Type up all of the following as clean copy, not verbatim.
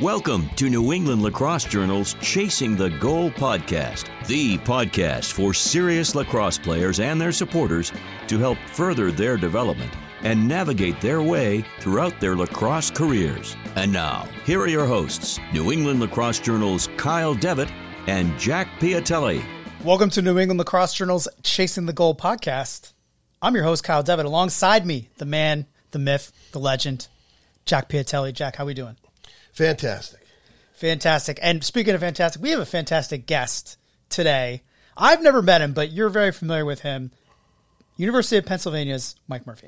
Welcome to New England Lacrosse Journal's Chasing the Goal podcast, the podcast for serious lacrosse players and their supporters to help further their development and navigate their way throughout their lacrosse careers. And now, here are your hosts, New England Lacrosse Journal's Kyle Devitt and Jack Piatelli. Welcome to New England Lacrosse Journal's Chasing the Goal podcast. I'm your host, Kyle Devitt. Alongside me, the man, the myth, the legend, Jack Piatelli. Jack, how we doing? Fantastic. Fantastic. And speaking of fantastic, we have a fantastic guest today. I've never met him, but you're very familiar with him. University of Pennsylvania's Mike Murphy.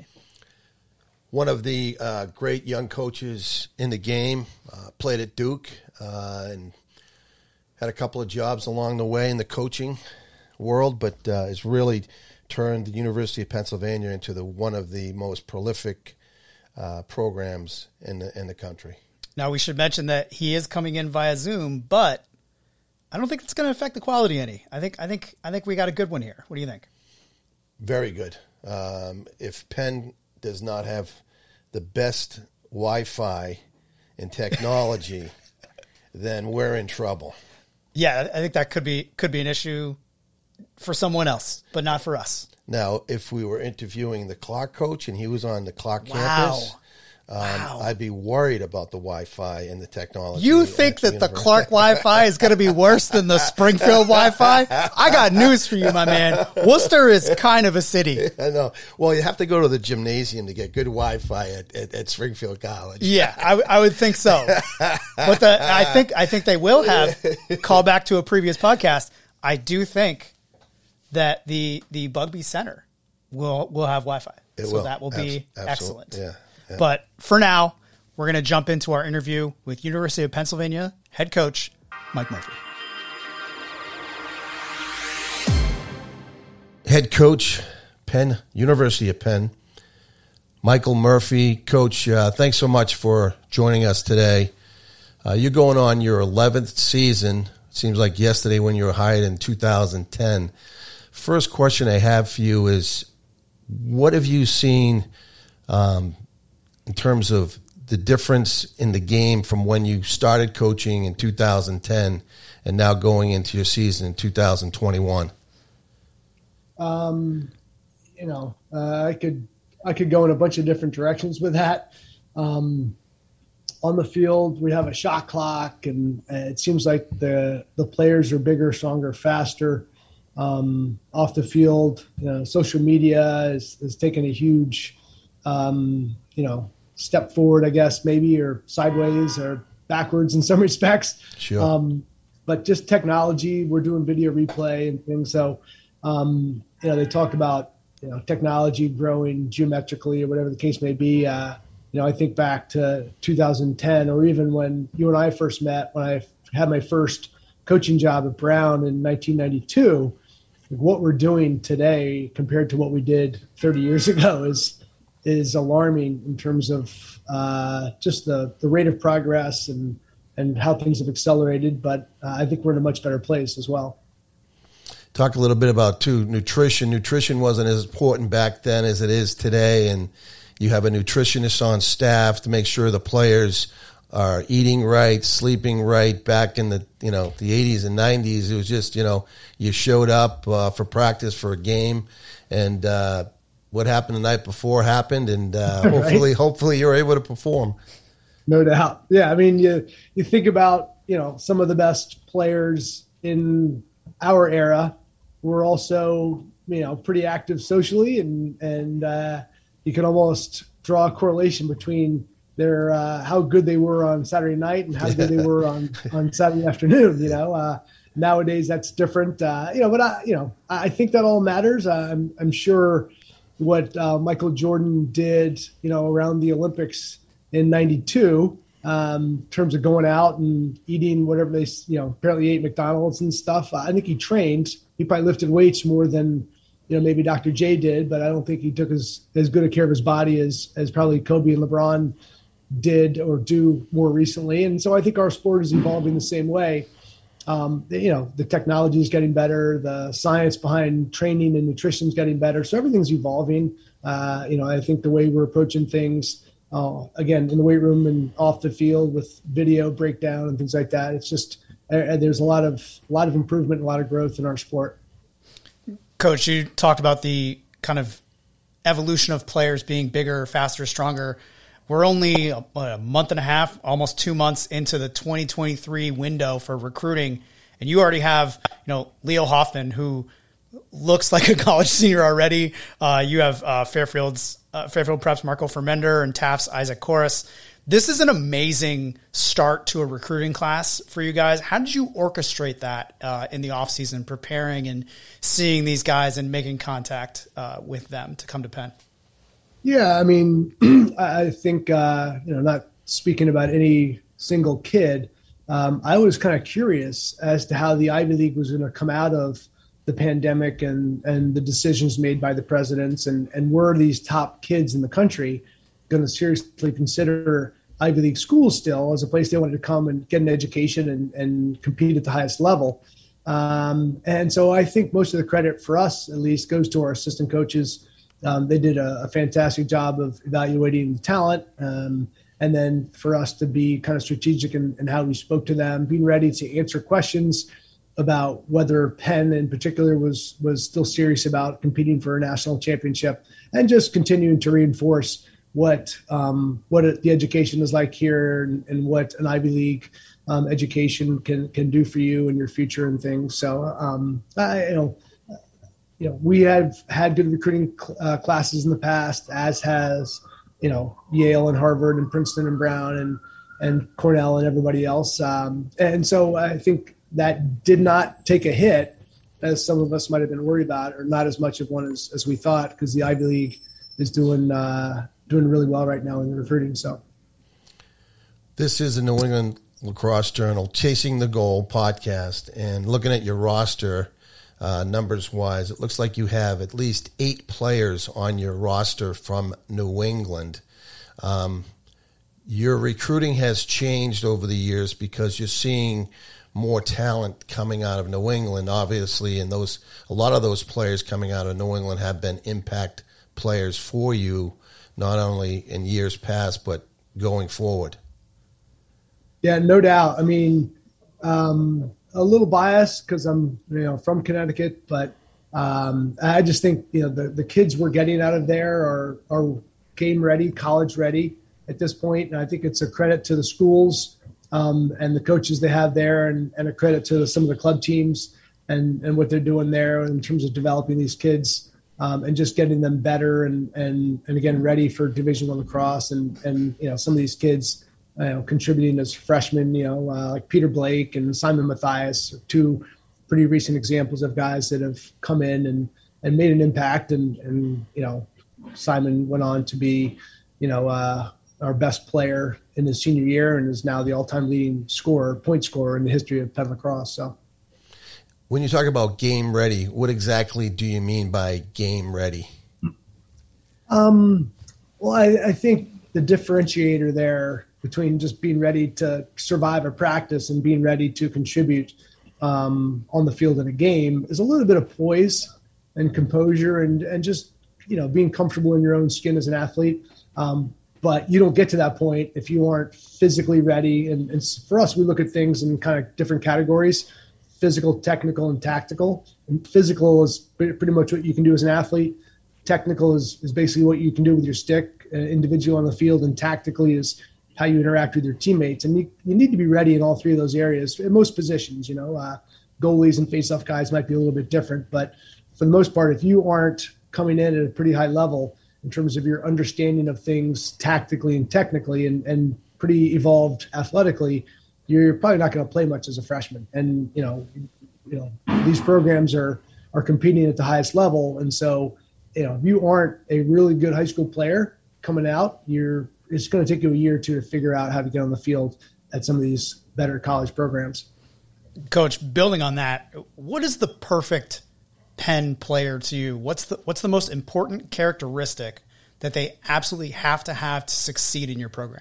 One of the great young coaches in the game, played at Duke and had a couple of jobs along the way in the coaching world, but has really turned the University of Pennsylvania into one of the most prolific programs in the country. Now, we should mention that he is coming in via Zoom, but I don't think it's going to affect the quality any. I think we got a good one here. What do you think? Very good. If Penn does not have the best Wi-Fi and technology, then we're in trouble. Yeah, I think that could be an issue for someone else, but not for us. Now, if we were interviewing the Clark coach and he was on the Clark Wow. campus, I'd be worried about the Wi-Fi and the technology. You think that the Clark Wi-Fi is going to be worse than the Springfield Wi-Fi? I got news for you, my man. Worcester is kind of a city. I know. Well, you have to go to the gymnasium to get good Wi-Fi at Springfield College. Yeah, I would think so. But I think they will have, call back to a previous podcast, I do think that the Bugby Center will have Wi-Fi. So that will be excellent. Yeah. But for now, we're going to jump into our interview with University of Pennsylvania head coach Mike Murphy. Head coach, Penn, University of Penn, Michael Murphy. Coach, thanks so much for joining us today. You're going on your 11th season. It seems like yesterday when you were hired in 2010. First question I have for you is, what have you seen in terms of the difference in the game from when you started coaching in 2010 and now going into your season in 2021? I could go in a bunch of different directions with that. On the field, we have a shot clock, and it seems like the players are bigger, stronger, faster. Off the field, social media has taken a huge, step forward, I guess, maybe, or sideways or backwards in some respects. Sure. But just technology, we're doing video replay and things. So, they talk about, technology growing geometrically or whatever the case may be. I think back to 2010, or even when you and I first met, when I had my first coaching job at Brown in 1992, what we're doing today compared to what we did 30 years ago is alarming in terms of just the rate of progress and how things have accelerated. But I think we're in a much better place as well. Talk a little bit about, too, nutrition. Nutrition wasn't as important back then as it is today, and you have a nutritionist on staff to make sure the players are eating right, sleeping right. Back in the 80s and 90s, it was just, you showed up for practice for a game, and what happened the night before happened, and hopefully you're able to perform. No doubt. Yeah, I mean, you think about, some of the best players in our era were also, pretty active socially, and you can almost draw a correlation between their how good they were on Saturday night and how good they were on Saturday afternoon. Nowadays that's different. But I think that all matters. I'm sure what Michael Jordan did, around the Olympics in '92, in terms of going out and eating whatever they, apparently ate McDonald's and stuff. I think he trained. He probably lifted weights more than, maybe Dr. J did, but I don't think he took as good a care of his body as probably Kobe and LeBron did or do more recently. And so I think our sport is evolving the same way. The technology is getting better. The science behind training and nutrition is getting better. So everything's evolving. I think the way we're approaching things again, in the weight room and off the field with video breakdown and things like that. It's just, there's a lot of improvement, a lot of growth in our sport. Coach, you talked about the kind of evolution of players being bigger, faster, stronger. We're only a month and a half, almost 2 months into the 2023 window for recruiting. And you already have, Leo Hoffman, who looks like a college senior already. You have Fairfield Prep's Marco Fermender and Taft's Isaac Corus. This is an amazing start to a recruiting class for you guys. How did you orchestrate that in the offseason, preparing and seeing these guys and making contact with them to come to Penn? Yeah, I mean, I think, not speaking about any single kid, I was kind of curious as to how the Ivy League was going to come out of the pandemic and the decisions made by the presidents, and were these top kids in the country going to seriously consider Ivy League schools still as a place they wanted to come and get an education and compete at the highest level. And so I think most of the credit for us, at least, goes to our assistant coaches. They did a fantastic job of evaluating the talent. And then for us to be kind of strategic in how we spoke to them, being ready to answer questions about whether Penn in particular was still serious about competing for a national championship, and just continuing to reinforce what the education is like here and what an Ivy League education can do for you and your future and things. So, we have had good recruiting classes in the past, as has, Yale and Harvard and Princeton and Brown and Cornell and everybody else. And so I think that did not take a hit, as some of us might have been worried about, or not as much of one as we thought, because the Ivy League is doing really well right now in the recruiting. So this is the New England Lacrosse Journal Chasing the Goal podcast, and looking at your roster numbers wise, it looks like you have at least 8 players on your roster from New England. Your recruiting has changed over the years because you're seeing more talent coming out of New England, obviously, and a lot of those players coming out of New England have been impact players for you, not only in years past, but going forward. Yeah, no doubt. I mean, a little biased because I'm, from Connecticut, but I just think, the kids we're getting out of there are game ready, college ready at this point. And I think it's a credit to the schools and the coaches they have there, and a credit to some of the club teams and what they're doing there in terms of developing these kids. And just getting them better and again, ready for Division I lacrosse and some of these kids, contributing as freshmen, like Peter Blake and Simon Matthias, 2 pretty recent examples of guys that have come in and made an impact. And Simon went on to be, our best player in his senior year and is now the all-time leading point scorer in the history of Penn lacrosse. So. When you talk about game ready, what exactly do you mean by game ready? Well, I think the differentiator there between just being ready to survive a practice and being ready to contribute on the field in a game is a little bit of poise and composure and just, being comfortable in your own skin as an athlete. But you don't get to that point if you aren't physically ready. And for us, we look at things in kind of different categories: physical, technical, and tactical. And physical is pretty much what you can do as an athlete. Technical is basically what you can do with your stick, individual on the field, and tactically is how you interact with your teammates. And you need to be ready in all 3 of those areas in most positions. Goalies and face-off guys might be a little bit different, but for the most part, if you aren't coming in at a pretty high level in terms of your understanding of things tactically and technically and pretty evolved athletically, you're probably not going to play much as a freshman. And, these programs are competing at the highest level. And so, if you aren't a really good high school player coming out, it's going to take you a year or 2 to figure out how to get on the field at some of these better college programs. Coach, building on that, what is the perfect Penn player to you? What's the most important characteristic that they absolutely have to succeed in your program?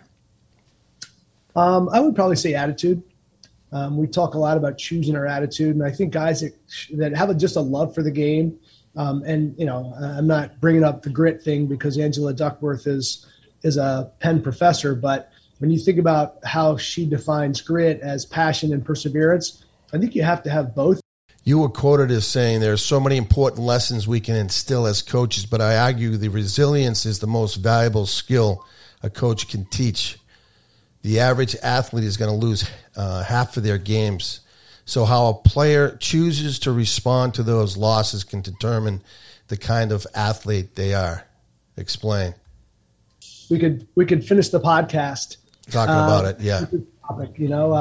I would probably say attitude. We talk a lot about choosing our attitude, and I think guys that have just a love for the game. I'm not bringing up the grit thing because Angela Duckworth is is a Penn professor, but when you think about how she defines grit as passion and perseverance, I think you have to have both. You were quoted as saying there are so many important lessons we can instill as coaches, but I argue the resilience is the most valuable skill a coach can teach. The average athlete is going to lose half of their games. So how a player chooses to respond to those losses can determine the kind of athlete they are. Explain. We could finish the podcast talking about it. Yeah. Topic,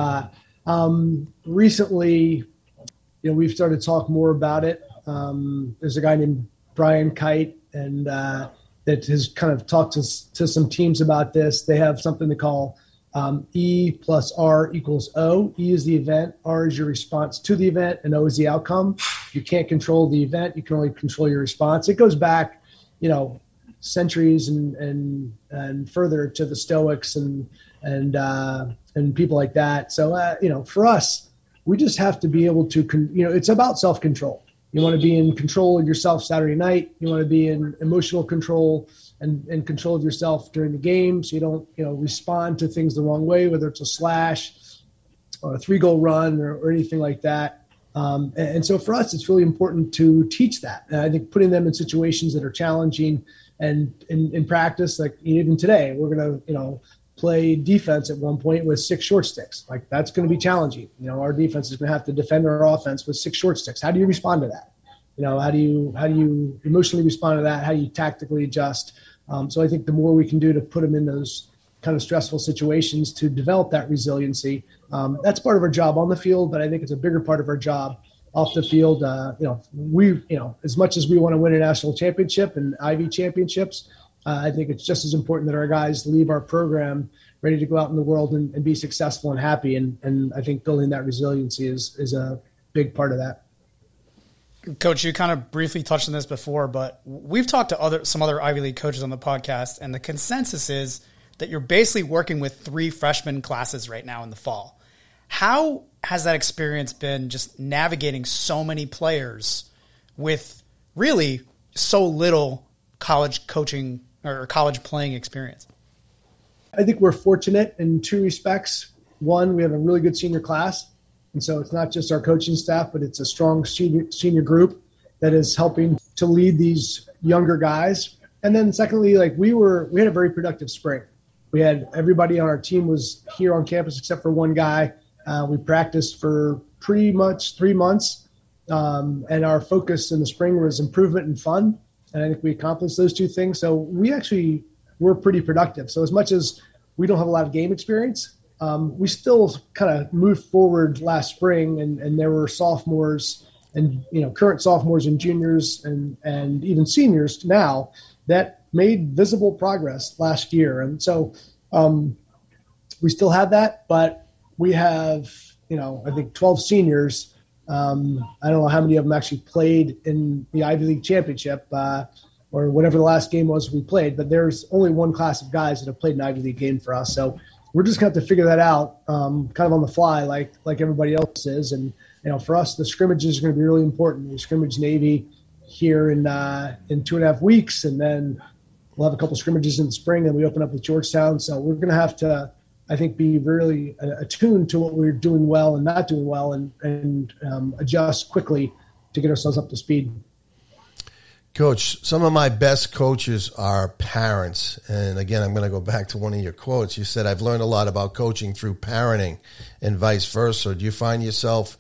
recently, we've started to talk more about it. There's a guy named Brian Kite, and that has kind of talked to some teams about this. They have something they call E plus R equals O. E is the event, R is your response to the event, and O is the outcome. You can't control the event. You can only control your response. It goes back, centuries and further to the Stoics and people like that. So, for us, we just have to be able to, it's about self-control. You want to be in control of yourself Saturday night. You want to be in emotional control and control of yourself during the game, so you don't, respond to things the wrong way, whether it's a slash or a 3-goal run or anything like that. And so for us, it's really important to teach that. And I think putting them in situations that are challenging and in practice, like even today, we're going to, play defense at one point with 6 short sticks. Like that's going to be challenging. Our defense is going to have to defend our offense with 6 short sticks. How do you respond to that? How do you emotionally respond to that? How do you tactically adjust? So I think the more we can do to put them in those kind of stressful situations to develop that resiliency, that's part of our job on the field, but I think it's a bigger part of our job off the field. As much as we want to win a national championship and Ivy championships, I think it's just as important that our guys leave our program ready to go out in the world and be successful and happy. And I think building that resiliency is a big part of that. Coach, you kind of briefly touched on this before, but we've talked to some other Ivy League coaches on the podcast, and the consensus is that you're basically working with 3 freshman classes right now in the fall. How has that experience been, just navigating so many players with really so little college coaching or college playing experience? I think we're fortunate in 2 respects. One, we have a really good senior class. And so it's not just our coaching staff, but it's a strong senior group that is helping to lead these younger guys. And then secondly, we had a very productive spring. We had everybody on our team was here on campus except for one guy. We practiced for pretty much 3 months. And our focus in the spring was improvement and fun. And I think we accomplished those 2 things. So we actually were pretty productive. So as much as we don't have a lot of game experience, we still kind of moved forward last spring, and there were sophomores and current sophomores and juniors and even seniors now that made visible progress last year. And so we still have that, but we have I think 12 seniors. I don't know how many of them actually played in the Ivy League championship or whatever the last game was we played, but there's only one class of guys that have played an Ivy League game for us. So we're just going to have to figure that out kind of on the fly like everybody else is. And, for us, the scrimmages are going to be really important. We scrimmage Navy here in 2.5 weeks, and then we'll have a couple scrimmages in the spring, and we open up with Georgetown. So we're going to have to, I think, be really attuned to what we're doing well and not doing well and adjust quickly to get ourselves up to speed. Coach, some of my best coaches are parents. And again, I'm going to go back to one of your quotes. You said, I've learned a lot about coaching through parenting and vice versa. Do you find yourself,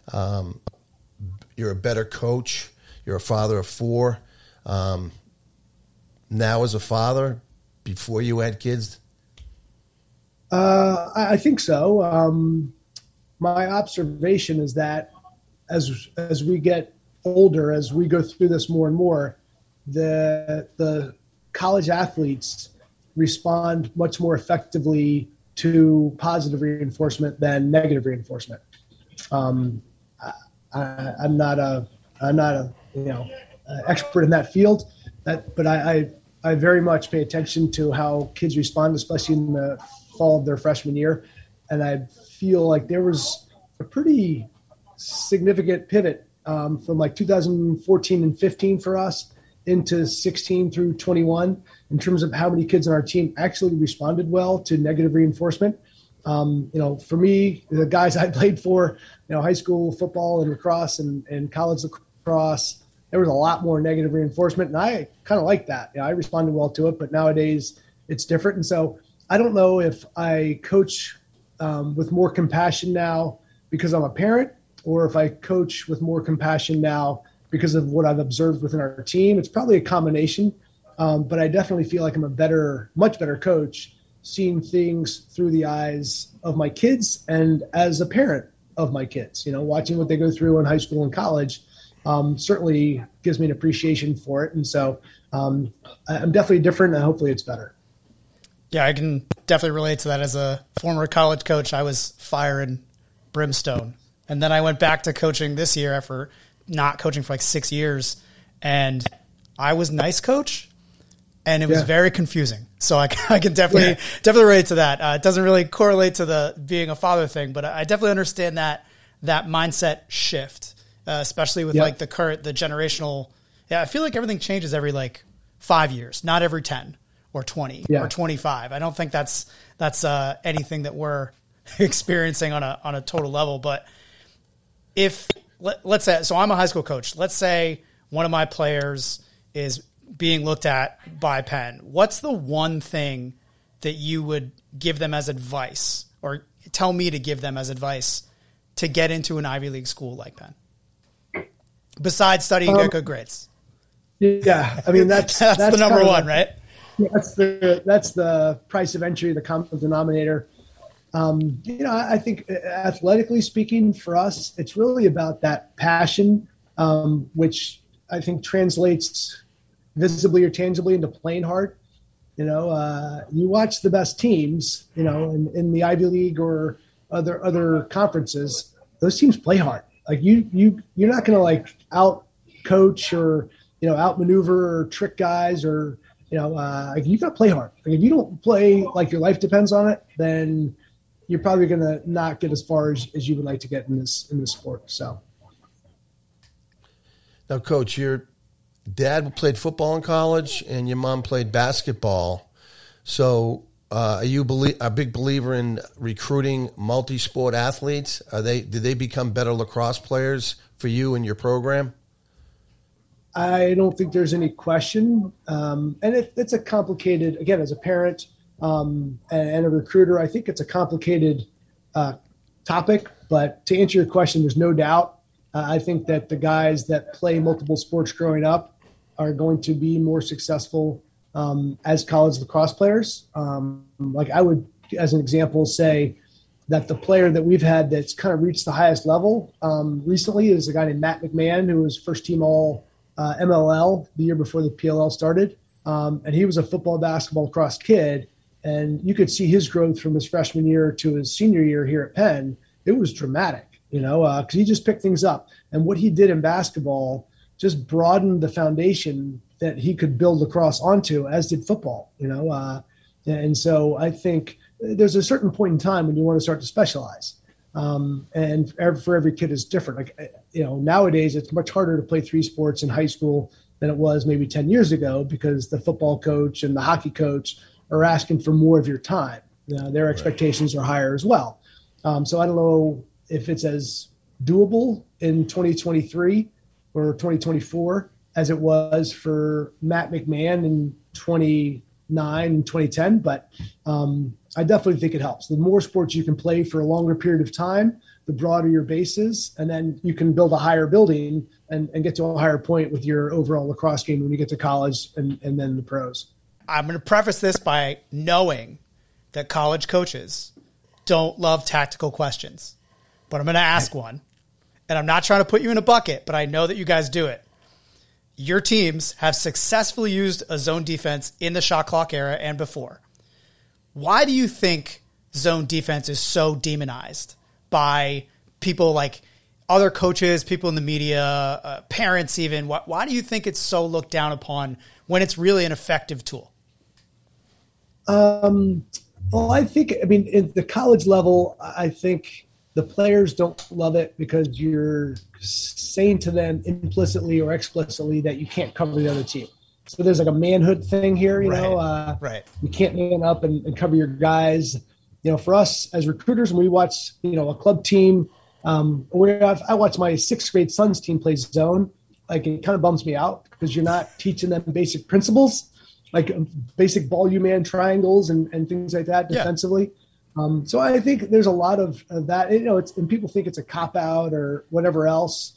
you're a better coach, you're a father of 4, now as a father, before you had kids? I think so. My observation is that as we get older, as we go through this more and more, the college athletes respond much more effectively to positive reinforcement than negative reinforcement. I'm not a expert in that field, but I very much pay attention to how kids respond, especially in the fall of their freshman year. And I feel like there was a pretty significant pivot from 2014 and 15 for us into 16 through 21 in terms of how many kids on our team actually responded well to negative reinforcement. For me, the guys I played for, high school football and lacrosse and college lacrosse, there was a lot more negative reinforcement, and I kind of like that. I responded well to it, but nowadays it's different. And so I don't know if I coach with more compassion now because I'm a parent, or if I coach with more compassion now because of what I've observed within our team. It's probably a combination, but I definitely feel like I'm a much better coach seeing things through the eyes of my kids and as a parent of my kids. Watching what they go through in high school and college certainly gives me an appreciation for it. And so I'm definitely different, and hopefully it's better. Yeah, I can definitely relate to that. As a former college coach, I was fire and brimstone. And then I went back to coaching this year after not coaching for like 6 years. And I was nice coach, and it was very confusing. So I can definitely relate to that. It doesn't really correlate to the being a father thing, but I definitely understand that mindset shift, especially with like the generational. Yeah, I feel like everything changes every 5 years, not every 10 or 20 or 25. I don't think that's anything that we're experiencing on a total level. But if let's say, so I'm a high school coach. Let's say one of my players is being looked at by Penn. What's the one thing that you would give them as advice, or tell me to give them as advice to get into an Ivy League school like Penn? Besides studying and get good grades. Yeah. I mean, that's the number one, right? That's the price of entry, the common denominator. I think athletically speaking for us, it's really about that passion, which I think translates visibly or tangibly into playing hard. You watch the best teams, in the Ivy League or other conferences, those teams play hard. Like you're not going to out coach or, outmaneuver or trick guys or, you got to play hard. If you don't play like your life depends on it, then you're probably going to not get as far as you would like to get in this sport. So. Now, Coach, your dad played football in college and your mom played basketball. So are you a big believer in recruiting multi-sport athletes? Did they become better lacrosse players for you and your program? I don't think there's any question. And it's a complicated, again, as a parent and a recruiter, I think it's a complicated topic. But to answer your question, there's no doubt. I think that the guys that play multiple sports growing up are going to be more successful as college lacrosse players. I would, as an example, say that the player that we've had that's kind of reached the highest level recently is a guy named Matt McMahon, who was first team all MLL the year before the PLL started. And he was a football, basketball, lacrosse kid. And you could see his growth from his freshman year to his senior year here at Penn. It was dramatic, because he just picked things up. And what he did in basketball just broadened the foundation that he could build lacrosse onto, as did football, And so I think there's a certain point in time when you want to start to specialize. And for every kid is different. Nowadays it's much harder to play 3 sports in high school than it was maybe 10 years ago, because the football coach and the hockey coach are asking for more of your time. Their expectations are higher as well. So I don't know if it's as doable in 2023 or 2024 as it was for Matt McMahon in 2009 and 2010, but I definitely think it helps. The more sports you can play for a longer period of time, the broader your base is, and then you can build a higher building and get to a higher point with your overall lacrosse game when you get to college and then the pros. I'm going to preface this by knowing that college coaches don't love tactical questions, but I'm going to ask one, and I'm not trying to put you in a bucket, but I know that you guys do it. Your teams have successfully used a zone defense in the shot clock era and before. Why do you think zone defense is so demonized by people like other coaches, people in the media, parents even? Why do you think it's so looked down upon when it's really an effective tool? Well, I think, in the college level, I think the players don't love it because you're saying to them implicitly or explicitly that you can't cover the other team. So there's like a manhood thing here, you know. Right. You can't man up and cover your guys. You know, for us as recruiters, when we watch, you know, a club team, I watch my 6th grade son's team play zone. Like, it kind of bums me out because you're not teaching them basic principles, like basic ball man triangles and things like that defensively. So I think there's a lot of that. You know, and people think it's a cop out or whatever else.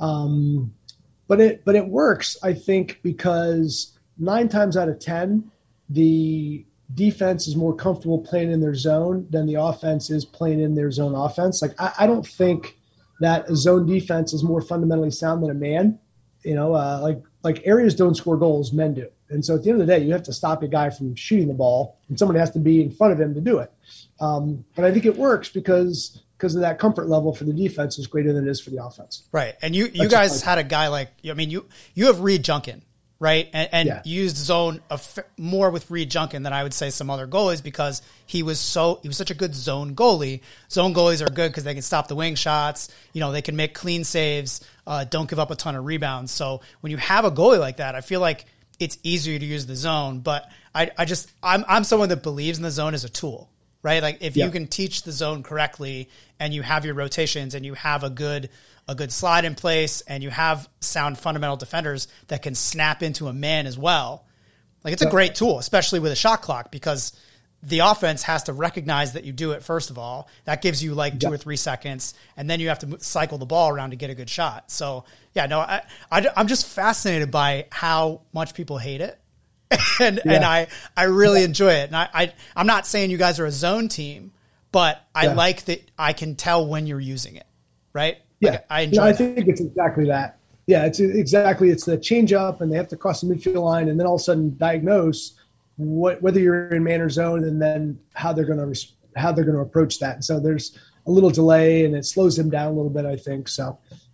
But it works, I think, because 9 times out of 10, the defense is more comfortable playing in their zone than the offense is playing in their zone offense. Like, I don't think that a zone defense is more fundamentally sound than a man. You know, like areas don't score goals, men do. And so at the end of the day, you have to stop a guy from shooting the ball, and somebody has to be in front of him to do it. But I think it works because of that comfort level for the defense is greater than it is for the offense. Right. And you guys had a guy like, I mean, you have Reed Junkin, right? And you used zone more with Reed Junkin than I would say some other goalies because he was such a good zone goalie. Zone goalies are good because they can stop the wing shots. You know, they can make clean saves, don't give up a ton of rebounds. So when you have a goalie like that, I feel like it's easier to use the zone. But I'm someone that believes in the zone as a tool. Right? Like, if you can teach the zone correctly and you have your rotations and you have a good slide in place and you have sound fundamental defenders that can snap into a man as well, like, it's a great tool, especially with a shot clock, because the offense has to recognize that you do it. First of all, that gives you like 2 or 3 seconds, and then you have to cycle the ball around to get a good shot. So I'm just fascinated by how much people hate it. And I really enjoy it. And I'm not saying you guys are a zone team, but I like that I can tell when you're using it, right? Yeah. Like, I enjoy I think it's exactly that. Yeah, it's the change up, and they have to cross the midfield line and then all of a sudden diagnose whether you're in man or zone, and then how they're going to approach that. And so there's a little delay, and it slows them down a little bit, I think. So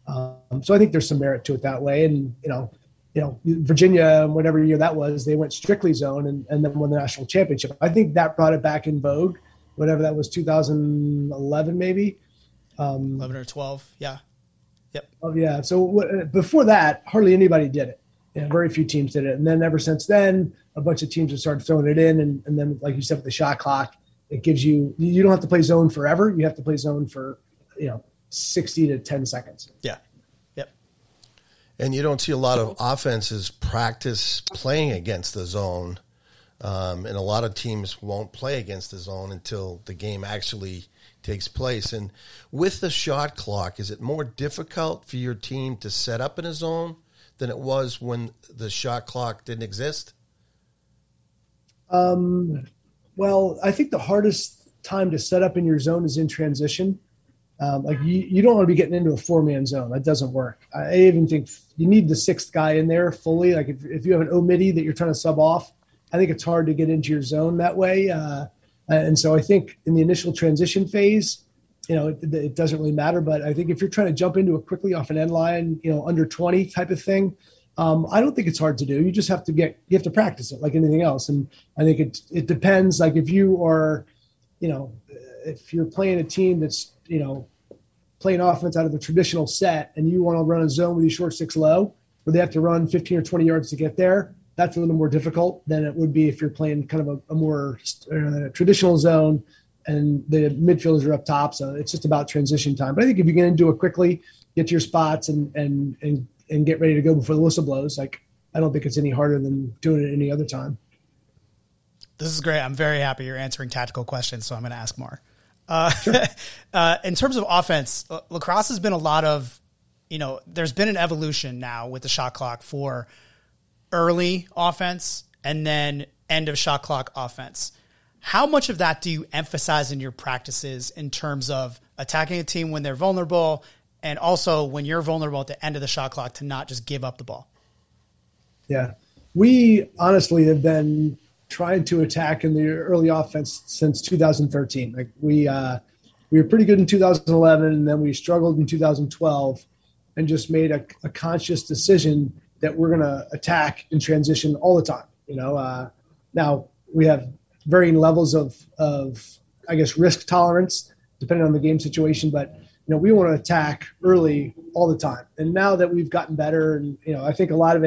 I think there's some merit to it that way. And, you know, Virginia, whatever year that was, they went strictly zone and then won the national championship. I think that brought it back in vogue, whatever that was, 2011 maybe. 11 or 12, yeah. Yep. Oh, yeah. So before that, hardly anybody did it. Yeah, very few teams did it. And then ever since then, a bunch of teams have started throwing it in. And then, like you said, with the shot clock, it gives you don't have to play zone forever. You have to play zone for, 60 to 10 seconds. Yeah. And you don't see a lot of offenses practice playing against the zone. And a lot of teams won't play against the zone until the game actually takes place. And with the shot clock, is it more difficult for your team to set up in a zone than it was when the shot clock didn't exist? Well, I think the hardest time to set up in your zone is in transition. Like you don't want to be getting into a 4-man zone. That doesn't work. I even think you need the 6th guy in there fully. Like if you have an omittee that you're trying to sub off, I think it's hard to get into your zone that way. And so I think in the initial transition phase, it doesn't really matter. But I think if you're trying to jump into it quickly off an end line, under 20 type of thing, I don't think it's hard to do. You just have to practice it like anything else. And I think it depends. Like if you are, if you're playing a team that's, playing offense out of the traditional set and you want to run a zone with your short 6 low where they have to run 15 or 20 yards to get there, that's a little more difficult than it would be if you're playing kind of a more traditional zone and the midfielders are up top. So it's just about transition time. But I think if you get into it quickly, get to your spots and get ready to go before the whistle blows, like I don't think it's any harder than doing it any other time. This is great. I'm very happy you're answering tactical questions, so I'm going to ask more. Sure. In terms of offense, lacrosse has been a lot of, there's been an evolution now with the shot clock for early offense and then end of shot clock offense. How much of that do you emphasize in your practices in terms of attacking a team when they're vulnerable and also when you're vulnerable at the end of the shot clock to not just give up the ball? Yeah, we honestly have been trying to attack in the early offense since 2013. Like we were pretty good in 2011, and then we struggled in 2012, and just made a conscious decision that we're going to attack in transition all the time. Now we have varying levels of I guess risk tolerance depending on the game situation, but we want to attack early all the time. And now that we've gotten better, and I think a lot of it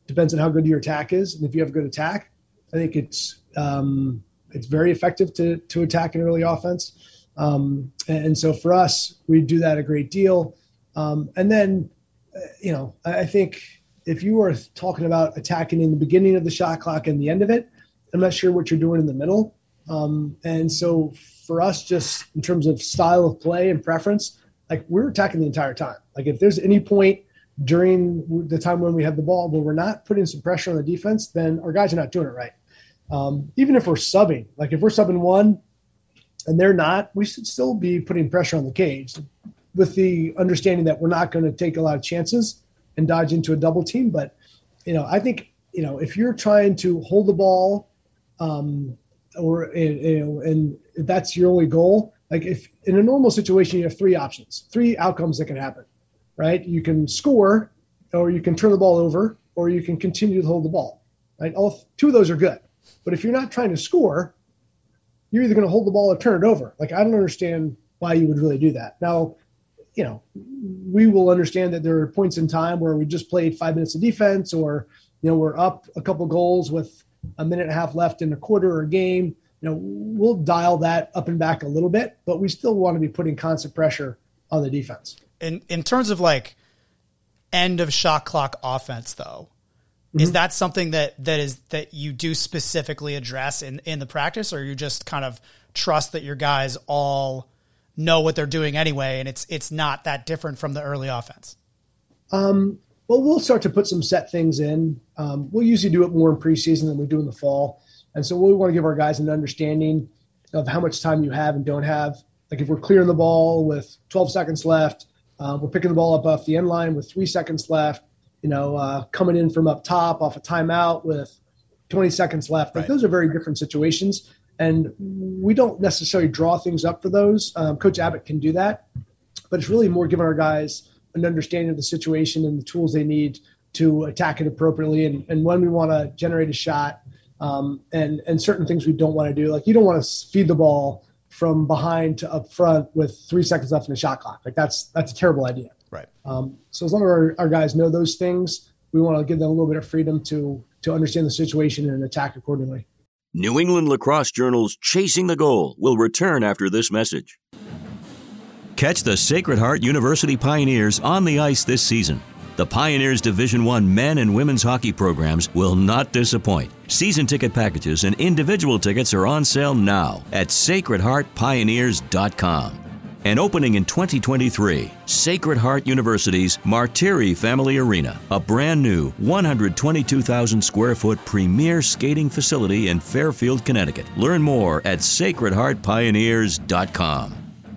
depends on how good your attack is. And if you have a good attack, I think it's very effective to attack an early offense. And so for us, we do that a great deal. And then, I think if you are talking about attacking in the beginning of the shot clock and the end of it, I'm not sure what you're doing in the middle. And so for us, just in terms of style of play and preference, like we're attacking the entire time. Like if there's any point during the time when we have the ball where we're not putting some pressure on the defense, then our guys are not doing it right. Even if we're subbing, like if we're subbing one and they're not, we should still be putting pressure on the cage with the understanding that we're not going to take a lot of chances and dodge into a double team. But, I think, if you're trying to hold the ball and if that's your only goal, like if in a normal situation, you have three options, three outcomes that can happen, right? You can score, or you can turn the ball over, or you can continue to hold the ball, right? All two of those are good. But if you're not trying to score, you're either going to hold the ball or turn it over. Like, I don't understand why you would really do that. Now, we will understand that there are points in time where we just played 5 minutes of defense, or, we're up a couple goals with a minute and a half left in a quarter or a game. We'll dial that up and back a little bit, but we still want to be putting constant pressure on the defense. In terms of like end of shot clock offense, though, is that something that you do specifically address in the practice, or you just kind of trust that your guys all know what they're doing anyway, and it's not that different from the early offense? Well, we'll start to put some set things in. We'll usually do it more in preseason than we do in the fall. And so we want to give our guys an understanding of how much time you have and don't have. Like if we're clearing the ball with 12 seconds left, we're picking the ball up off the end line with 3 seconds left, coming in from up top off a timeout with 20 seconds left. Like those are very different situations. And we don't necessarily draw things up for those. Coach Abbott can do that. But it's really more giving our guys an understanding of the situation and the tools they need to attack it appropriately, and when we want to generate a shot, and certain things we don't want to do. Like you don't want to feed the ball from behind to up front with 3 seconds left in the shot clock. Like that's a terrible idea. Right. So as long as our guys know those things, we want to give them a little bit of freedom to understand the situation and attack accordingly. New England Lacrosse Journal's Chasing the Goal will return after this message. Catch the Sacred Heart University Pioneers on the ice this season. The Pioneers Division I men and women's hockey programs will not disappoint. Season ticket packages and individual tickets are on sale now at sacredheartpioneers.com. And opening in 2023, Sacred Heart University's Martiri Family Arena, a brand new 122,000 square foot premier skating facility in Fairfield, Connecticut. Learn more at sacredheartpioneers.com.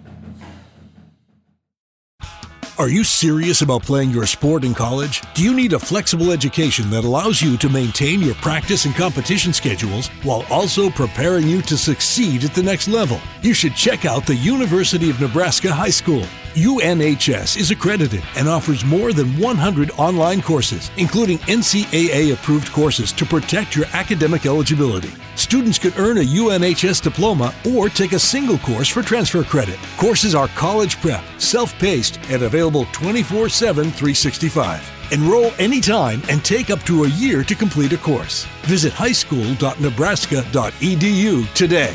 Are you serious about playing your sport in college? Do you need a flexible education that allows you to maintain your practice and competition schedules while also preparing you to succeed at the next level? You should check out the University of Nebraska High School. UNHS is accredited and offers more than 100 online courses, including NCAA-approved courses to protect your academic eligibility. Students could earn a UNHS diploma or take a single course for transfer credit. Courses are college prep, self-paced, and available 24/7, 365. Enroll anytime and take up to a year to complete a course. Visit highschool.nebraska.edu today.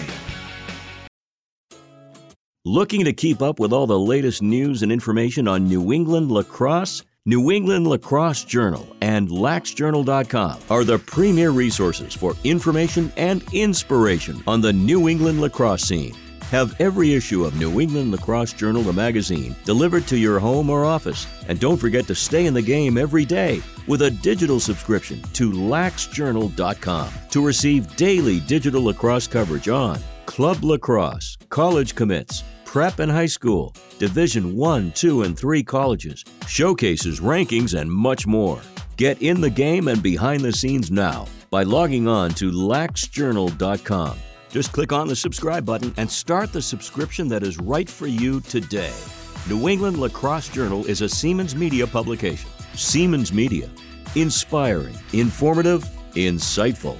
Looking to keep up with all the latest news and information on New England lacrosse? New England Lacrosse Journal and laxjournal.com are the premier resources for information and inspiration on the New England lacrosse scene. Have every issue of New England Lacrosse Journal, the magazine, delivered to your home or office. And don't forget to stay in the game every day with a digital subscription to laxjournal.com to receive daily digital lacrosse coverage on club lacrosse, college commits, prep and high school, Division I, II, and III colleges, showcases, rankings, and much more. Get in the game and behind the scenes now by logging on to laxjournal.com. Just click on the subscribe button and start the subscription that is right for you today. New England Lacrosse Journal is a Siemens Media publication. Siemens Media. Inspiring, informative, insightful.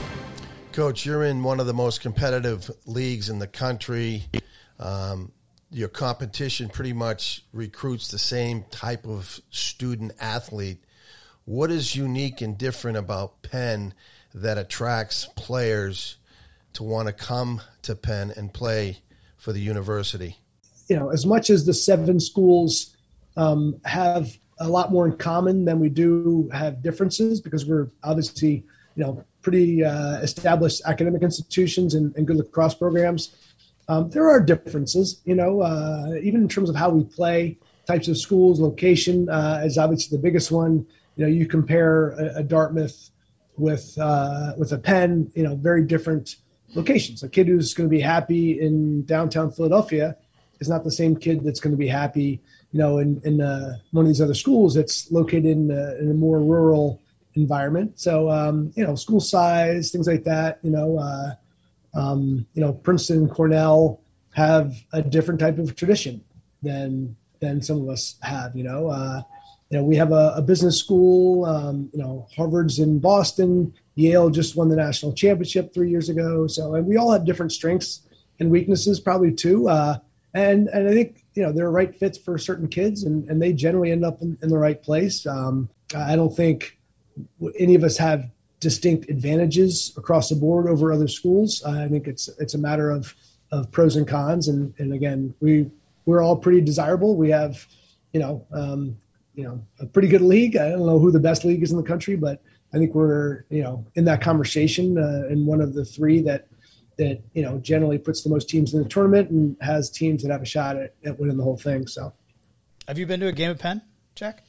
Coach, you're in one of the most competitive leagues in the country. your competition pretty much recruits the same type of student athlete. What is unique and different about Penn that attracts players to want to come to Penn and play for the university? As much as the 7 schools have a lot more in common than we do have differences, because we're obviously, pretty established academic institutions and good lacrosse programs. There are differences, even in terms of how we play, types of schools, location is obviously the biggest one. You compare a Dartmouth with a Penn, very different locations. A kid who's going to be happy in downtown Philadelphia is not the same kid that's going to be happy, in one of these other schools that's located in a more rural environment. So, school size, things like that, Princeton and Cornell have a different type of tradition than some of us have, we have a business school, Harvard's in Boston, Yale just won the national championship 3 years ago. So, and we all have different strengths and weaknesses probably too. And I think, they're right fits for certain kids and they generally end up in the right place. I don't think any of us have distinct advantages across the board over other schools. I think it's a matter of pros and cons. And again, we're all pretty desirable. We have, a pretty good league. I don't know who the best league is in the country, but I think we're, in that conversation and one of the 3 that generally puts the most teams in the tournament and has teams that have a shot at winning the whole thing. So, have you been to a game at Penn, Jack?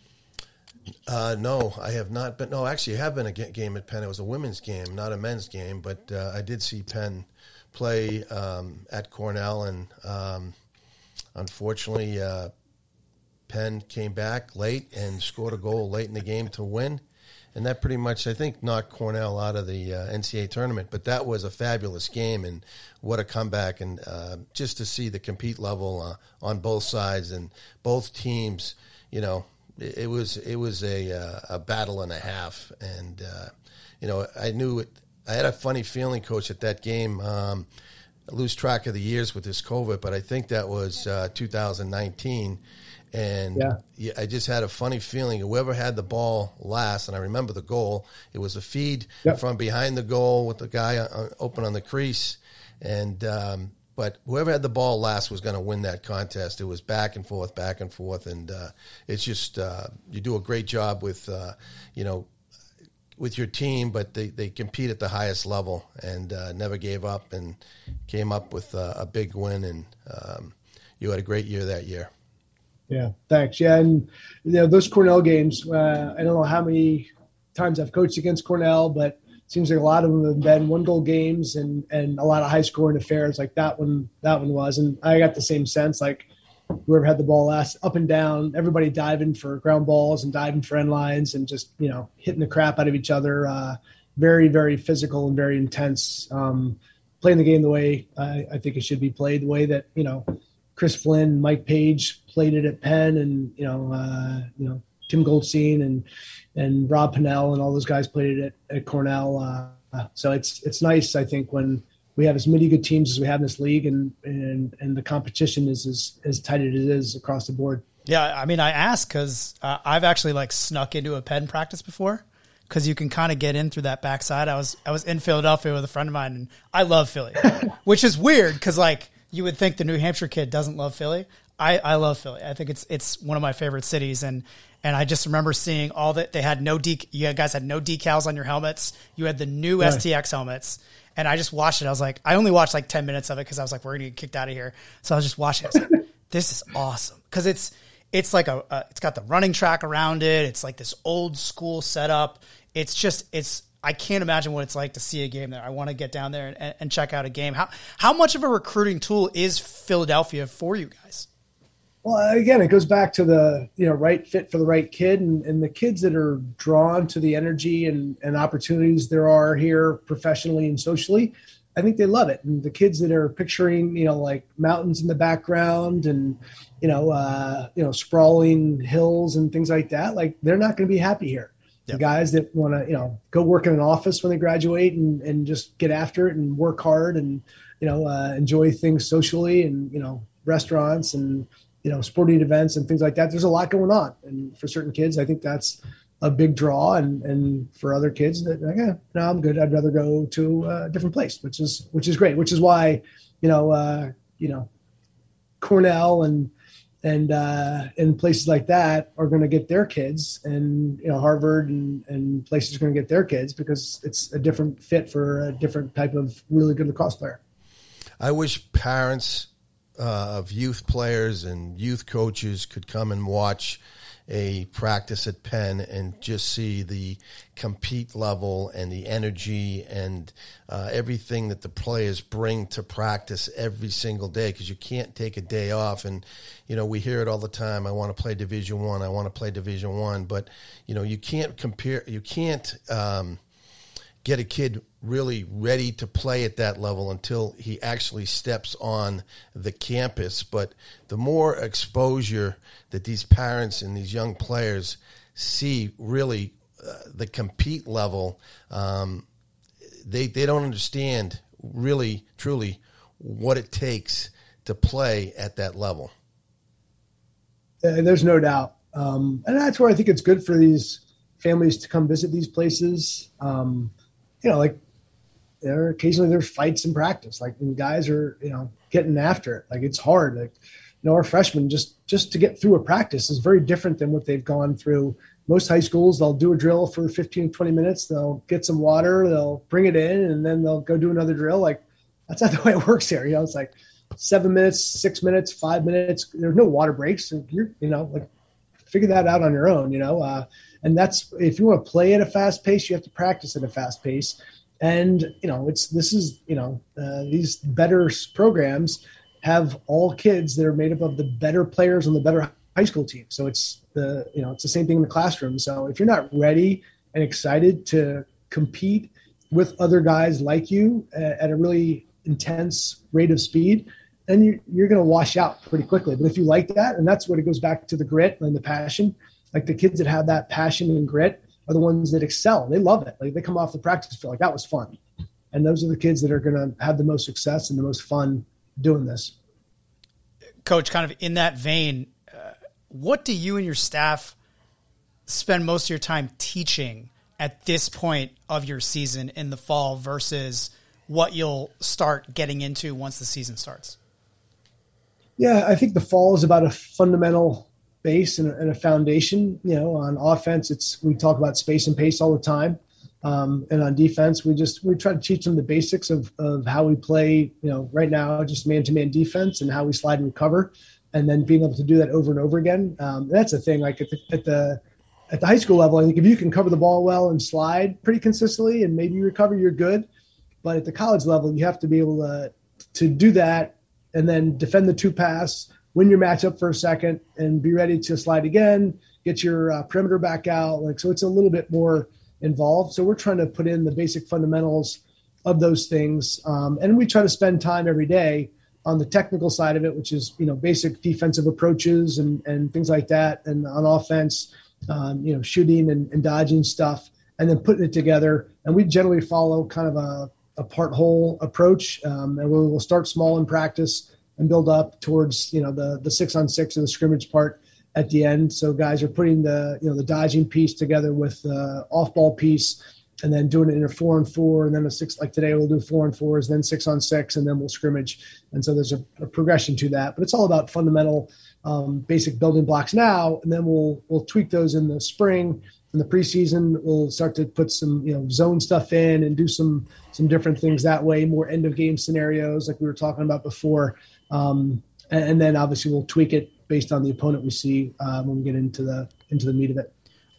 No, I have not been. No, actually, I have been a game at Penn. It was a women's game, not a men's game, but I did see Penn play at Cornell, and unfortunately, Penn came back late and scored a goal late in the game to win. And that pretty much, I think, knocked Cornell out of the NCAA tournament. But that was a fabulous game, and what a comeback. And just to see the compete level on both sides and both teams, it was a battle and a half. And, I knew it. I had a funny feeling, Coach, at that game. I lose track of the years with this COVID, but I think that was 2019. And I just had a funny feeling whoever had the ball last, and I remember the goal, it was a feed from behind the goal with the guy open on the crease. And but whoever had the ball last was going to win that contest. It was back and forth. And it's just you do a great job with, with your team, but they compete at the highest level and never gave up and came up with a big win. And you had a great year that year. Yeah, thanks. Yeah, and those Cornell games, I don't know how many times I've coached against Cornell, but it seems like a lot of them have been 1-goal games and a lot of high-scoring affairs like that one was. And I got the same sense, like whoever had the ball last, up and down, everybody diving for ground balls and diving for end lines and just, hitting the crap out of each other. Very, very physical and very intense. Playing the game the way I think it should be played, the way that, Chris Flynn, Mike Page played it at Penn, and Tim Goldstein and Rob Pennell and all those guys played it at Cornell. So it's nice, I think, when we have as many good teams as we have in this league, and the competition is as tight as it is across the board. Yeah, I mean, I asked because I've actually snuck into a Penn practice before, because you can kind of get in through that backside. I was in Philadelphia with a friend of mine, and I love Philly, which is weird because you would think the New Hampshire kid doesn't love Philly. I love Philly. I think it's one of my favorite cities. And I just remember seeing all that they had you guys had no decals on your helmets. You had the new STX helmets. And I just watched it. I was like, I only watched 10 minutes of it because I was like, we're going to get kicked out of here. So I was just watching it. I was like, this is awesome. Cause it's like it's got the running track around it. It's like this old school setup. I can't imagine what it's like to see a game there. I want to get down there and check out a game. How much of a recruiting tool is Philadelphia for you guys? Well, again, it goes back to the right fit for the right kid, and the kids that are drawn to the energy and opportunities there are here professionally and socially. I think they love it. And the kids that are picturing mountains in the background and sprawling hills and things like that, they're not going to be happy here. The guys that want to, go work in an office when they graduate and just get after it and work hard and, enjoy things socially and, restaurants and, sporting events and things like that. There's a lot going on. And for certain kids, I think that's a big draw. And for other kids that, no, I'm good. I'd rather go to a different place, which is great, which is why, Cornell and places like that are going to get their kids, and Harvard and places are going to get their kids, because it's a different fit for a different type of really good lacrosse player. I wish parents of youth players and youth coaches could come and watch a practice at Penn and just see the compete level and the energy and everything that the players bring to practice every single day, because you can't take a day off. And, we hear it all the time. I want to play Division I. I want to play Division I. But, you can't compare. You can't get a kid really ready to play at that level until he actually steps on the campus. But the more exposure that these parents and these young players see, really the compete level, they don't understand really, truly what it takes to play at that level. There's no doubt. And that's where I think it's good for these families to come visit these places. Occasionally there's fights in practice, like when guys are, getting after it. Like, it's hard. Like, our freshmen just to get through a practice is very different than what they've gone through. Most high schools, they'll do a drill for 15, 20 minutes. They'll get some water, they'll bring it in, and then they'll go do another drill. Like, that's not the way it works here. It's like 7 minutes, 6 minutes, 5 minutes. There's no water breaks. You're, figure that out on your own, and that's, if you want to play at a fast pace, you have to practice at a fast pace. And, these better programs have all kids that are made up of the better players on the better high school team. So it's it's the same thing in the classroom. So if you're not ready and excited to compete with other guys like you at a really intense rate of speed, then you're going to wash out pretty quickly. But if you like that, and that's what it goes back to, the grit and the passion, like the kids that have that passion and grit are the ones that excel. They love it. Like, they come off the practice field like, that was fun. And those are the kids that are going to have the most success and the most fun doing this. Coach, kind of in that vein, what do you and your staff spend most of your time teaching at this point of your season in the fall versus what you'll start getting into once the season starts? Yeah, I think the fall is about a fundamental base and a foundation. On offense, we talk about space and pace all the time. And on defense, we try to teach them the basics of how we play, right now, just man-to-man defense and how we slide and recover, and then being able to do that over and over again. That's the thing. Like, at the high school level, I think if you can cover the ball well and slide pretty consistently and maybe recover, you're good. But at the college level, you have to be able to do that and then defend the two pass, win your matchup for a second, and be ready to slide again, get your perimeter back out. So it's a little bit more involved. So we're trying to put in the basic fundamentals of those things. And we try to spend time every day on the technical side of it, which is, basic defensive approaches and things like that. And on offense, shooting and dodging stuff, and then putting it together. And we generally follow kind of a part whole approach. And we'll start small in practice and build up towards, the 6-on-6 or the scrimmage part at the end. So guys are putting the dodging piece together with the off-ball piece, and then doing it in a 4-on-4, and then a 6, like today we'll do 4-on-4s, then 6-on-6, and then we'll scrimmage. And so there's a progression to that, but it's all about fundamental basic building blocks now. And then we'll tweak those in the spring. In the preseason, we'll start to put some, zone stuff in and do some different things that way, more end of game scenarios like we were talking about before. And then obviously we'll tweak it based on the opponent we see when we get into the meat of it.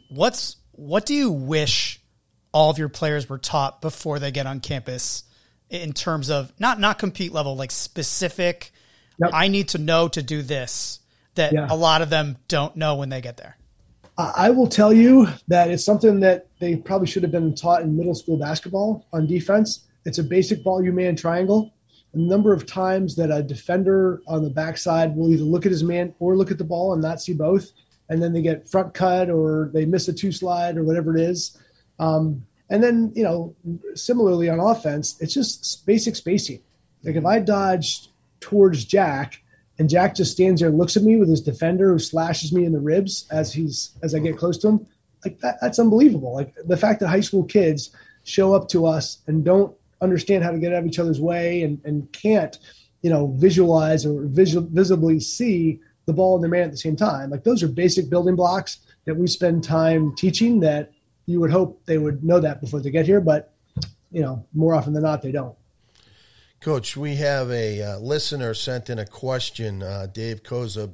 What do you wish all of your players were taught before they get on campus in terms of not compete level, like specific, yep, I need to know to do this, that a lot of them don't know when they get there? I will tell you that it's something that they probably should have been taught in middle school basketball on defense. It's a basic volume man triangle. A number of times that a defender on the backside will either look at his man or look at the ball and not see both. And then they get front cut or they miss a 2-slide or whatever it is. And then, similarly on offense, it's just basic spacing. Like if I dodge towards Jack and Jack just stands there and looks at me with his defender who slashes me in the ribs as I get close to him. Like that's unbelievable. Like the fact that high school kids show up to us and don't understand how to get out of each other's way and can't, visualize or visibly see the ball and the man at the same time. Like those are basic building blocks that we spend time teaching that you would hope they would know that before they get here. But, more often than not, they don't. Coach, we have a listener sent in a question, Dave Koza.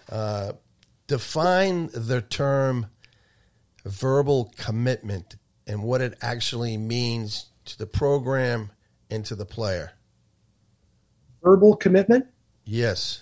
Define the term verbal commitment and what it actually means to the program and to the player. Verbal commitment? Yes.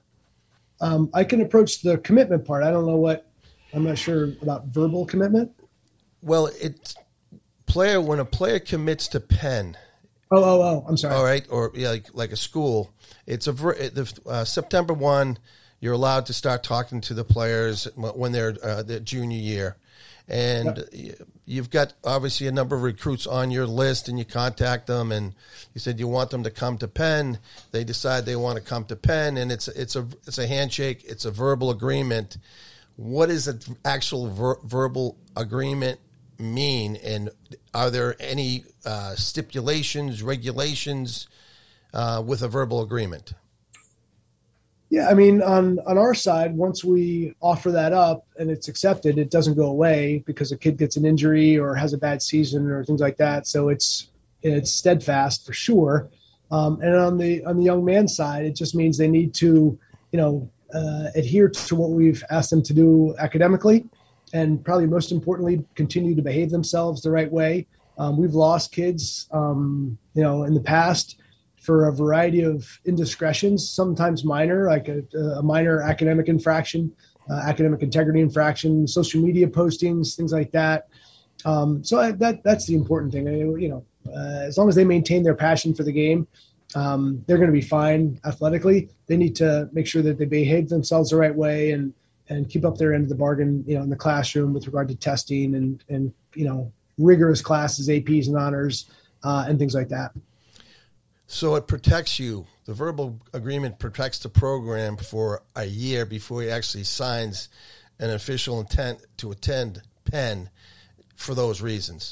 I can approach the commitment part. I'm not sure about verbal commitment. Well, when a player commits to Penn. Oh, I'm sorry. All right, or like a school. It's September 1. You're allowed to start talking to the players when they're their junior year, and you've got obviously a number of recruits on your list, and you contact them, and you said you want them to come to Penn. They decide they want to come to Penn, and it's a handshake. It's a verbal agreement. What does an actual verbal agreement mean, and are there any stipulations, regulations with a verbal agreement? Yeah, I mean, on our side, once we offer that up and it's accepted, it doesn't go away because a kid gets an injury or has a bad season or things like that. So it's steadfast for sure. And on the young man's side, it just means they need to, adhere to what we've asked them to do academically, and probably most importantly, continue to behave themselves the right way. We've lost kids, in the past for a variety of indiscretions, sometimes minor, like a minor academic infraction, academic integrity infraction, social media postings, things like that. So that's the important thing. As long as they maintain their passion for the game, they're going to be fine athletically. They need to make sure that they behave themselves the right way and keep up their end of the bargain, in the classroom with regard to testing and rigorous classes, APs and honors, and things like that. So it protects you. The verbal agreement protects the program for a year before he actually signs an official intent to attend Penn for those reasons.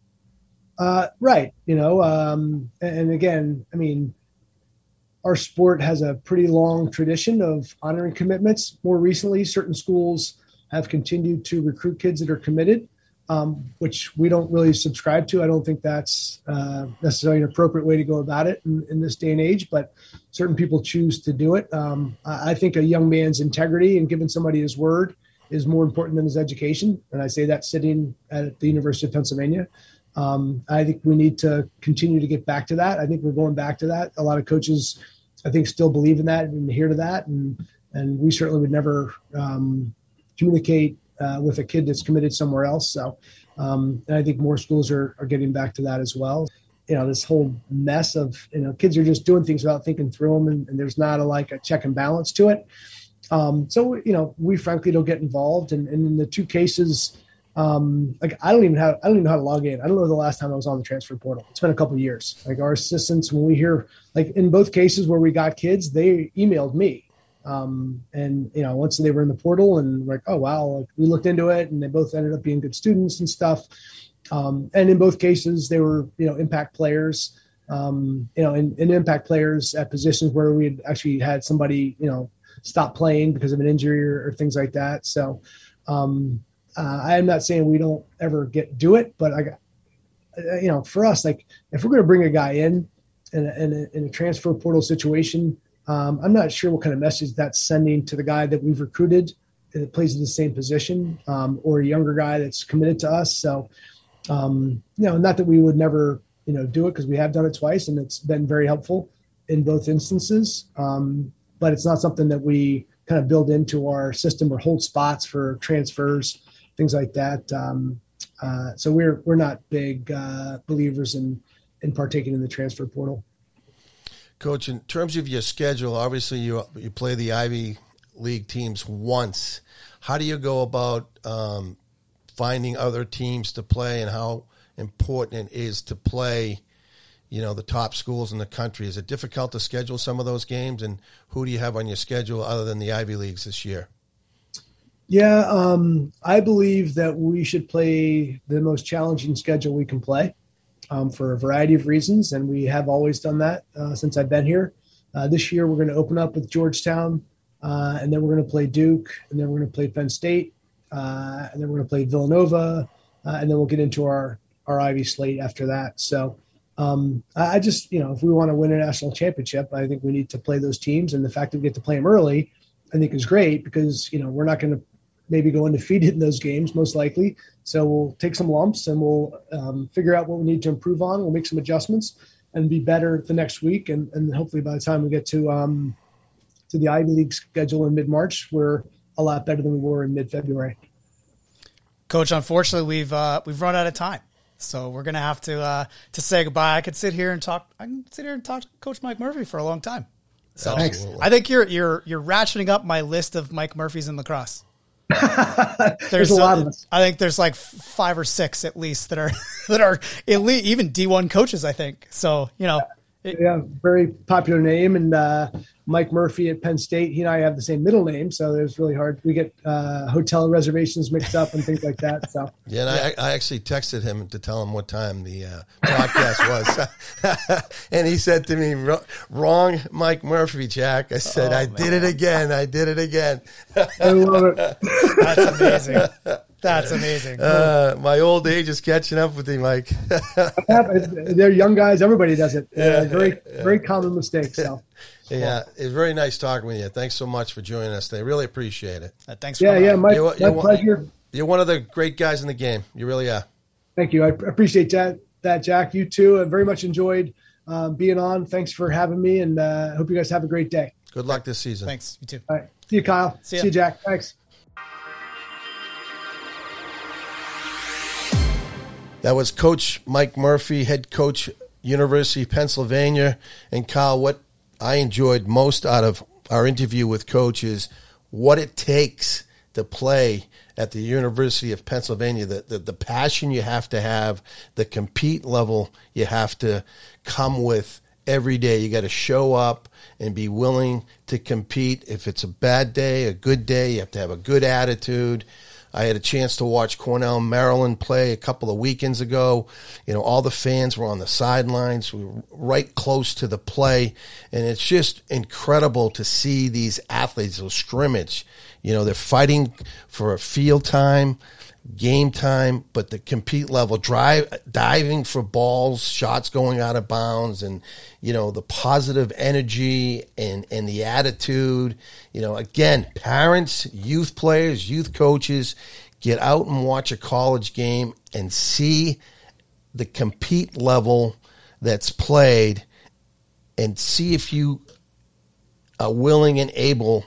Right. And again, I mean, our sport has a pretty long tradition of honoring commitments. More recently, certain schools have continued to recruit kids that are committed, which we don't really subscribe to. I don't think that's necessarily an appropriate way to go about it in this day and age, but certain people choose to do it. I think a young man's integrity and giving somebody his word is more important than his education. And I say that sitting at the University of Pennsylvania. I think we need to continue to get back to that. I think we're going back to that. A lot of coaches, I think, still believe in that and adhere to that. And we certainly would never communicate with a kid that's committed somewhere else. So and I think more schools are getting back to that as well. This whole mess of, kids are just doing things without thinking through them, and there's not a check and balance to it. So, we frankly don't get involved. And in the two cases, I don't even know how to log in. I don't know the last time I was on the transfer portal. It's been a couple of years. Like our assistants, when we hear, in both cases where we got kids, they emailed me. Once they were in the portal and oh, wow, we looked into it and they both ended up being good students and stuff. And in both cases, they were, impact players, and impact players at positions where we had actually had somebody, stop playing because of an injury or things like that. So, I am not saying we don't ever do it, but for us, if we're going to bring a guy in a transfer portal situation, I'm not sure what kind of message that's sending to the guy that we've recruited that plays in the same position, or a younger guy that's committed to us. So, not that we would never, do it, because we have done it twice and it's been very helpful in both instances. But it's not something that we kind of build into our system or hold spots for transfers, things like that. So we're not big believers in partaking in the transfer portal. Coach, in terms of your schedule, obviously you play the Ivy League teams once. How do you go about finding other teams to play, and how important it is to play, the top schools in the country. Is it difficult to schedule some of those games? And who do you have on your schedule other than the Ivy Leagues this year? Yeah, I believe that we should play the most challenging schedule we can play for a variety of reasons, and we have always done that since I've been here. This year we're going to open up with Georgetown, and then we're going to play Duke, and then we're going to play Penn State, and then we're going to play Villanova, and then we'll get into our Ivy slate after that. So I just, if we want to win a national championship, I think we need to play those teams, and the fact that we get to play them early, I think is great because, we're not going to maybe go undefeated in those games, most likely. So we'll take some lumps and we'll figure out what we need to improve on. We'll make some adjustments and be better the next week. And hopefully by the time we get to the Ivy League schedule in mid-March, we're a lot better than we were in mid-February. Coach, unfortunately, we've run out of time. So we're going to have to say goodbye. I can sit here and talk to Coach Mike Murphy for a long time. So Absolutely. I think you're ratcheting up my list of Mike Murphys in lacrosse. There's a lot of us. I think there's like 5 or 6 at least that are elite, even D1 coaches, I think. So, very popular name. And Mike Murphy at Penn State, he and I have the same middle name, so it's really hard. We get hotel reservations mixed up and things like that. So yeah, and I actually texted him to tell him what time the podcast was, and he said to me, "Wrong, Mike Murphy, Jack." I said, "I did it again. I did it again." I love it. That's amazing. That's amazing. My old age is catching up with you, Mike. They're young guys. Everybody does it. Very, very common mistake. So. Yeah, it's very nice talking with you. Thanks so much for joining us today. Really appreciate it. Thanks for coming on. My pleasure. You're one of the great guys in the game. You really are. Thank you. I appreciate that, Jack. You too. I very much enjoyed being on. Thanks for having me, and I hope you guys have a great day. Good luck this season. Thanks. You too. All right. See you, Kyle. See you, Jack. Thanks. That was Coach Mike Murphy, head coach, University of Pennsylvania. And Kyle, what I enjoyed most out of our interview with Coach is what it takes to play at the University of Pennsylvania, the passion you have to have, the compete level you have to come with every day. You got to show up and be willing to compete. If it's a bad day, a good day, you have to have a good attitude. I had a chance to watch Cornell, Maryland play a couple of weekends ago. All the fans were on the sidelines. We were right close to the play. And it's just incredible to see these athletes, those scrimmage. They're fighting for a field time, game time, but the compete level, diving for balls, shots going out of bounds, and, the positive energy and the attitude. Again, parents, youth players, youth coaches, get out and watch a college game and see the compete level that's played and see if you are willing and able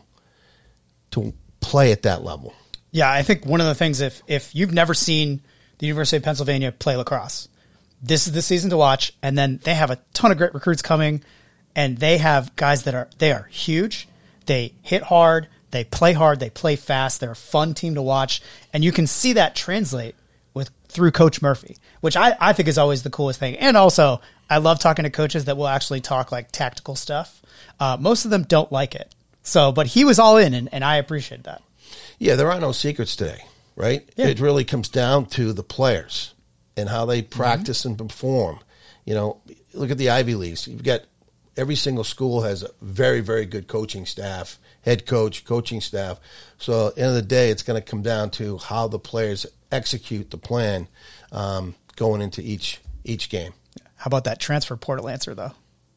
to play at that level. Yeah, I think one of the things, if you've never seen the University of Pennsylvania play lacrosse, this is the season to watch. And then they have a ton of great recruits coming, and they have guys that are huge. They hit hard, they play hard, they play fast. They're a fun team to watch, and you can see that translate through Coach Murphy, which I think is always the coolest thing. And also, I love talking to coaches that will actually talk like tactical stuff. Most of them don't like it, but he was all in, and I appreciate that. Yeah, there are no secrets today, right? Yeah. It really comes down to the players and how they practice and perform. Look at the Ivy Leagues. You've got every single school has a very, very good coaching staff, head coach, coaching staff. So at the end of the day, it's going to come down to how the players execute the plan going into each game. How about that transfer portal answer, though?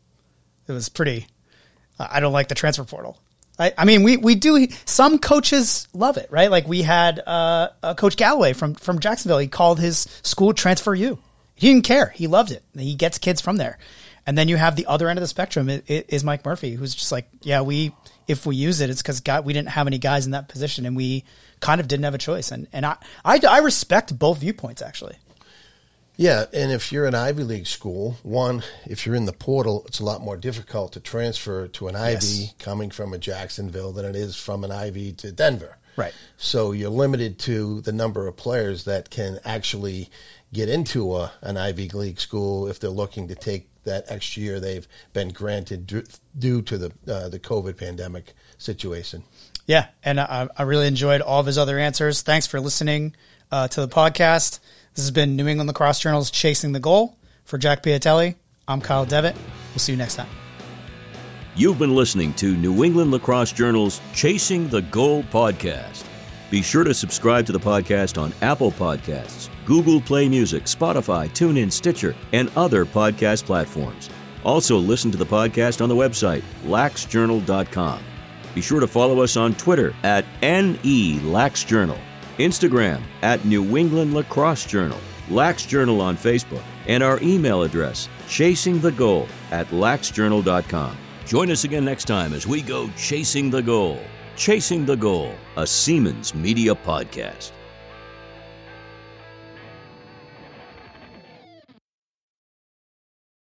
It was pretty I don't like the transfer portal. I mean, we do. Some coaches love it, right? Like we had Coach Galloway from Jacksonville. He called his school Transfer U. He didn't care. He loved it. He gets kids from there. And then you have the other end of the spectrum is Mike Murphy, who's just like, yeah, if we use it, it's because we didn't have any guys in that position, and we kind of didn't have a choice. And I respect both viewpoints, actually. Yeah, and if you're an Ivy League school, if you're in the portal, it's a lot more difficult to transfer to an Ivy coming from a Jacksonville than it is from an Ivy to Denver. Right. So you're limited to the number of players that can actually get into an Ivy League school if they're looking to take that extra year they've been granted due to the COVID pandemic situation. Yeah, and I really enjoyed all of his other answers. Thanks for listening to the podcast. This has been New England Lacrosse Journal's Chasing the Goal. For Jack Piatelli, I'm Kyle Devitt. We'll see you next time. You've been listening to New England Lacrosse Journal's Chasing the Goal podcast. Be sure to subscribe to the podcast on Apple Podcasts, Google Play Music, Spotify, TuneIn, Stitcher, and other podcast platforms. Also, listen to the podcast on the website, laxjournal.com. Be sure to follow us on Twitter at NELaxJournal, Instagram at New England Lacrosse Journal, Lax Journal on Facebook, and our email address, chasingthegoal@laxjournal.com. Join us again next time as we go chasing the goal. Chasing the Goal, a Siemens Media podcast.